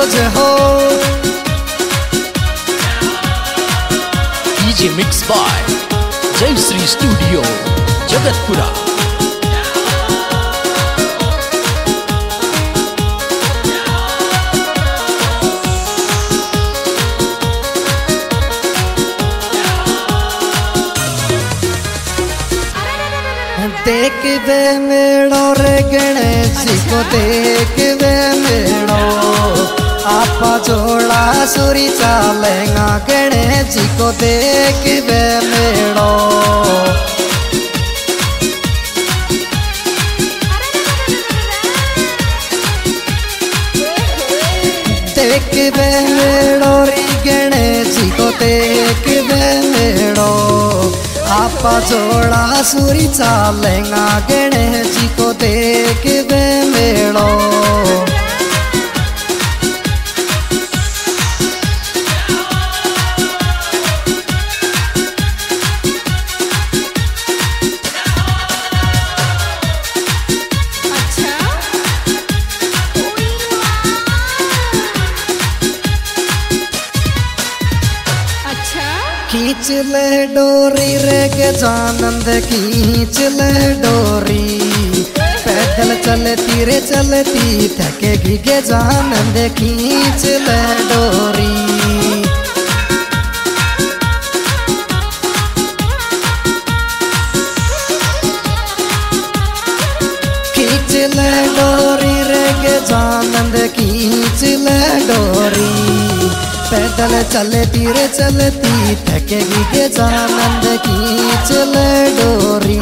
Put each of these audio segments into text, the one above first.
जय हो। DJ mix by जय श्री स्टूडियो जगतपुरा। देख वे मेड़ो रे गणेश जी को देख वे मेड़ो, आपा जोड़ा सुरी चालेगा गणेश जी को देख वे मेड़ो। देख वे मेड़ो रे गणेश जी को देख वे मेड़ो, आपा जोड़ा सुरी चालेगा गणेश जी को देख वे मेड़ो। खींच ले डोरी रे के जानंद खींच ले डोरी, पैदल चलती रे चलती थकेगी के जानंद खींच ले डोरी। खींच ले डोरी रे के जानंद खींच ले डोरी, पैदल चलती रे चलती थकेगी के जानंद खींच ले डोरी।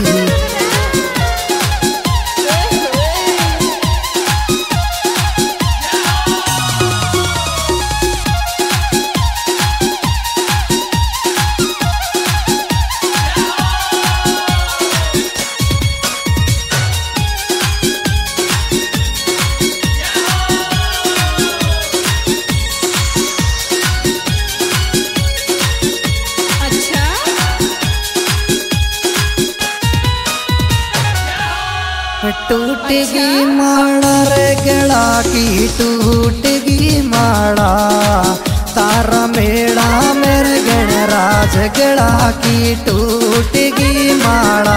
टूटेगी माड़ा रे गड़ा की टूटेगी माड़ा, तारा मेड़ा मेरे गणराज गड़ा की टूटेगी माड़ा।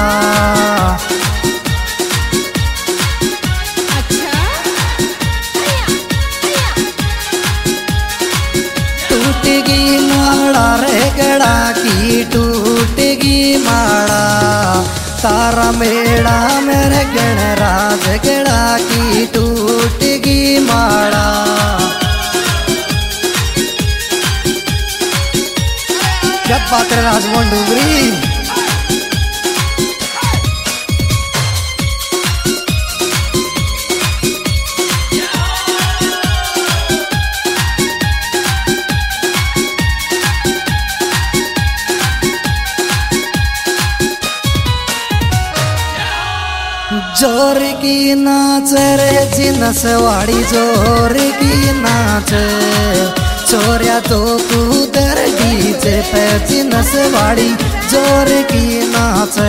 टूटेगी माड़ा रे गड़ा की टूटेगी माड़ा, तारा मेड़ा मेरे गणराज गड़ा की टूटेगी माड़ा। क्या बात है राजमोहन डूंगरी। जोर की नाच रे जिनस वाड़ी जोर की नाच, चोरिया तो कूदर डीजे पे जिनस वाड़ी जोर की नाच।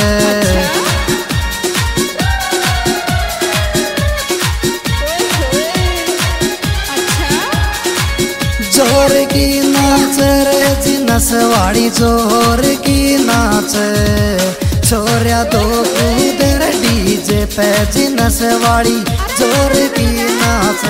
जोर की नाच रे जिनस वाड़ी जोर की नाच, छोरिया तो कूदर डीजे पे जिनस वाड़ी जोर की नाच।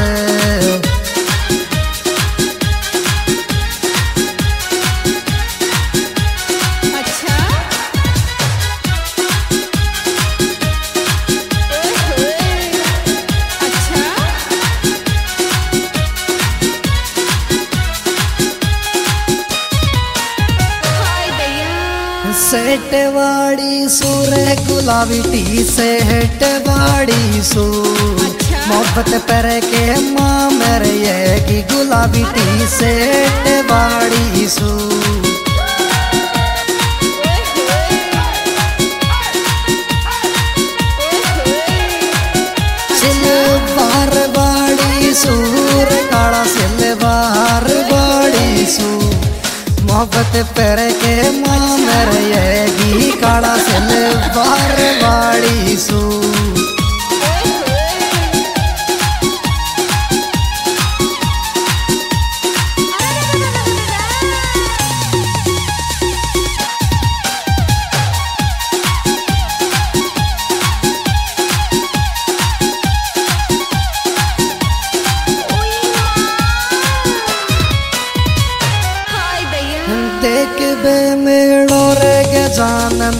सेट वाड़ी सूरे गुलाबी टी सेट वाड़ी सू, मोहब्बत पर के माँ मेरे ये की गुलाबी टी सेट वाड़ी सू। सिलवार वाड़ी सूर काला सिलवार वाड़ी सू, मोहब्बत पर के माँ मेरे ये काला सिलवार वाड़ी सू।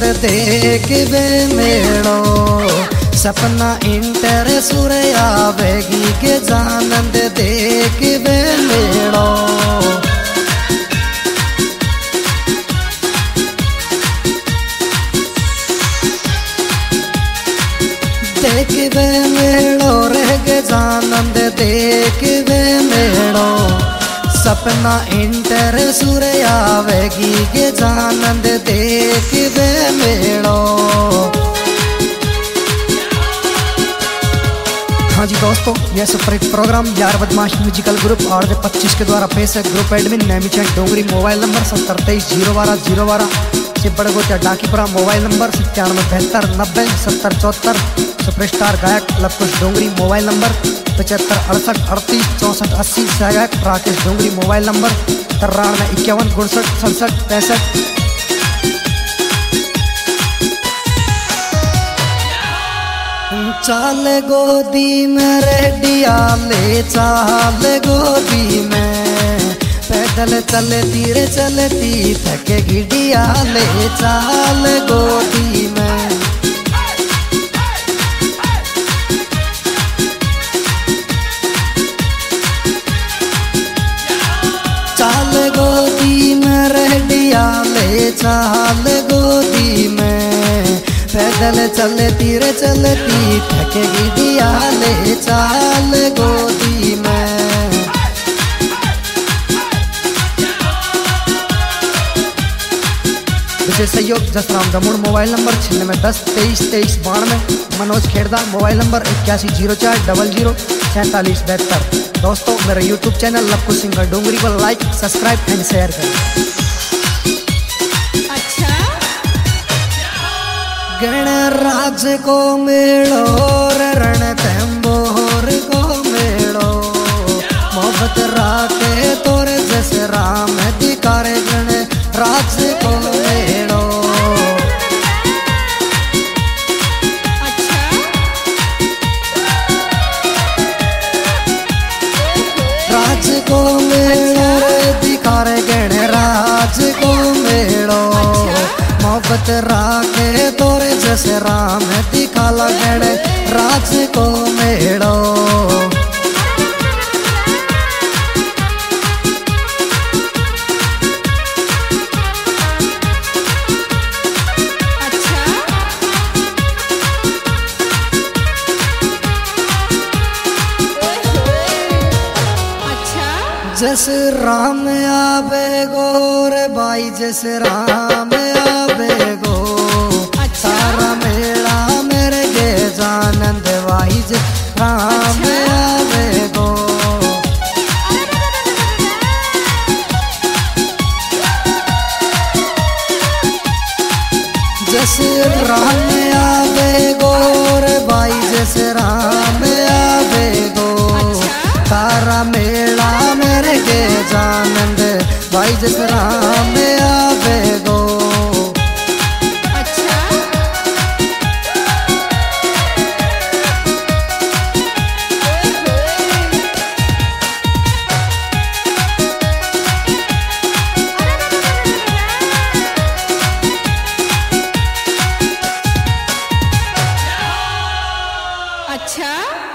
जानंद देख बे मेड़ो सपना इंटर सुरे आवेगी के जानंद देख बे मेड़ो देख बे मेड़ो रह के जानंद देख बे मेड़ो सपना इंटर सुरे आवेगी के जानंद देख बे मेड़ो। हाँ जी दोस्तों, यह सुपरहिट प्रोग्राम यार बदमाश म्यूजिकल ग्रुप और 25 के द्वारा पेश है। Group admin Nemichand Dongri, mobile number 7023 012 Chipadgocha Dakipura, mobile number 9772907074। Superstar गायक लवकुश डोंगरी, मोबाइल नंबर 7568386480। सहगायक राकेश डोंगरी, मोबाइल नंबर 9351 चाल गोदी में रेडिया ले चाल गोदी में पैदल चले धीरे चलती थके गिडिया ले चाल गोदी में। चाल गोदी में रेडिया ले चाल गोदी में पैदल चले धीरे चलती थके गिडिया ले चाल गोदी में। विशेष सहयोग Jasram Damud, mobile number 9610232392। Manoj Khedda, mobile number 8104004772। दोस्तों मेरा YouTube channel Lavkush singer Dongri को लाइक सब्सक्राइब एंड शेयर करें। गणराज को मेड़ो रणथंबोर को मेड़ो मोहब्बत राके तोरे जैसे राम दिकारे गणराज को मेड़ो। राज को मेड़ो दिकारे गणराज को मेड़ो मोहब्बत राके तोरे जैसे राम दिखाला गण राज को मेड़ो। जैसे राम आवे गोर बाई जैसे राम आवे गो सारा मेला मेरे गे जानंद वाई जे राम आवे गो। जैसे राम आवे गोर बाई जैसे राम आवे गो तारा मेला मेरे गे जानंद भाई जैसे राम आवे गो। अच्छा